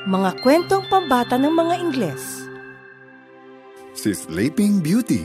Mga kwentong pambata ng mga Ingles. Si Sleeping Beauty.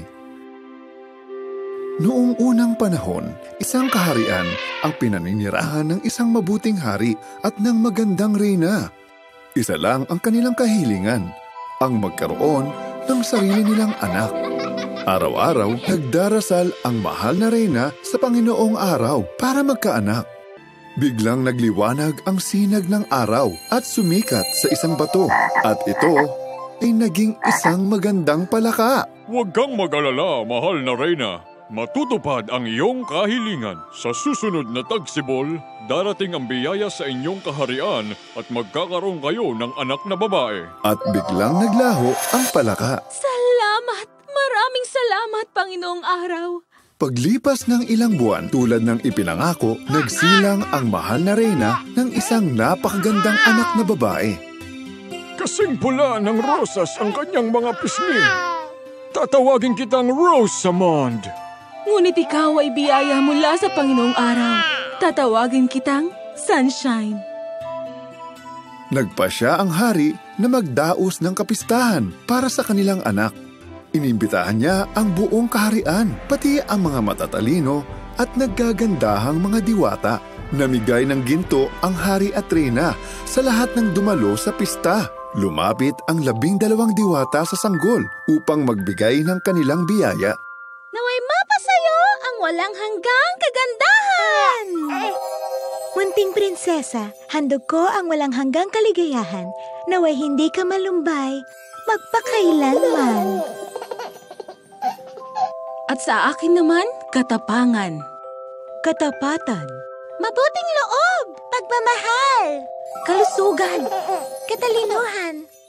Noong unang panahon, isang kaharian ang pinaninirahan ng isang mabuting hari at ng magandang reyna. Isa lang ang kanilang kahilingan, ang magkaroon ng sarili nilang anak. Araw-araw, nagdarasal ang mahal na reyna sa Panginoong araw para magkaanak. Biglang nagliwanag ang sinag ng araw at sumikat sa isang bato at ito ay naging isang magandang palaka. Huwag kang mag-alala, mahal na reyna. Matutupad ang iyong kahilingan. Sa susunod na tagsibol, darating ang biyaya sa inyong kaharian at magkakaroon kayo ng anak na babae. At biglang naglaho ang palaka. Salamat! Maraming salamat, Panginoong Araw! Paglipas ng ilang buwan tulad ng ipinangako, nagsilang ang mahal na reyna ng isang napakagandang anak na babae. Kasing pula ng rosas ang kanyang mga pisngi. Tatawagin kitang Rosamond. Ngunit ikaw ay biyaya mula sa Panginoong Araw. Tatawagin kitang Sunshine. Nagpasya ang hari na magdaos ng kapistahan para sa kanilang anak. Inimbitahan niya ang buong kaharian, pati ang mga matatalino at naggagandahang mga diwata. Namigay ng ginto ang hari at reyna sa lahat ng dumalo sa pista. Lumapit ang 12 diwata sa sanggol upang magbigay ng kanilang biyaya. Naway mapasayo ang walang hanggang kagandahan! Munting prinsesa, handog ko ang walang hanggang kaligayahan. Naway hindi ka malumbay, magpakailanman. At sa akin naman, katapangan. Katapatan. Mabuting loob! Pagmamahal! Kalusugan! Katalinuhan.